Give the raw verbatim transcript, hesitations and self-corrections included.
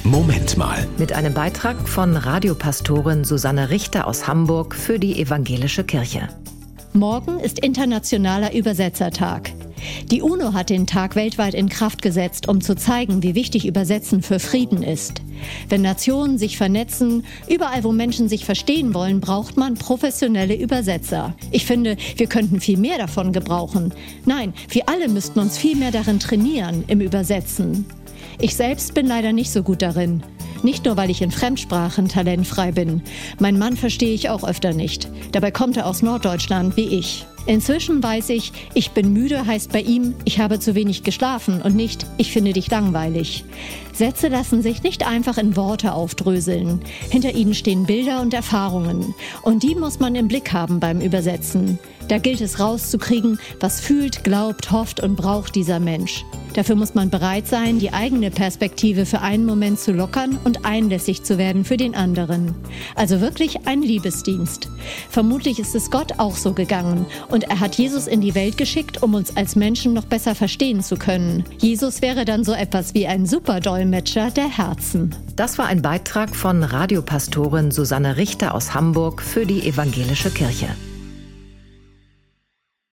Moment mal. Mit einem Beitrag von Radiopastorin Susanne Richter aus Hamburg für die Evangelische Kirche. Morgen ist Internationaler Übersetzertag. Die UNO hat den Tag weltweit in Kraft gesetzt, um zu zeigen, wie wichtig Übersetzen für Frieden ist. Wenn Nationen sich vernetzen, überall wo Menschen sich verstehen wollen, braucht man professionelle Übersetzer. Ich finde, wir könnten viel mehr davon gebrauchen. Nein, wir alle müssten uns viel mehr darin trainieren, im Übersetzen. Ich selbst bin leider nicht so gut darin. Nicht nur, weil ich in Fremdsprachen talentfrei bin. Mein Mann verstehe ich auch öfter nicht. Dabei kommt er aus Norddeutschland wie ich. Inzwischen weiß ich, ich bin müde heißt bei ihm, ich habe zu wenig geschlafen und nicht, ich finde dich langweilig. Sätze lassen sich nicht einfach in Worte aufdröseln. Hinter ihnen stehen Bilder und Erfahrungen. Und die muss man im Blick haben beim Übersetzen. Da gilt es rauszukriegen, was fühlt, glaubt, hofft und braucht dieser Mensch. Dafür muss man bereit sein, die eigene Perspektive für einen Moment zu lockern und einlässig zu werden für den anderen. Also wirklich ein Liebesdienst. Vermutlich ist es Gott auch so gegangen und er hat Jesus in die Welt geschickt, um uns als Menschen noch besser verstehen zu können. Jesus wäre dann so etwas wie ein Superdolmetscher der Herzen. Das war ein Beitrag von Radiopastorin Susanne Richter aus Hamburg für die Evangelische Kirche.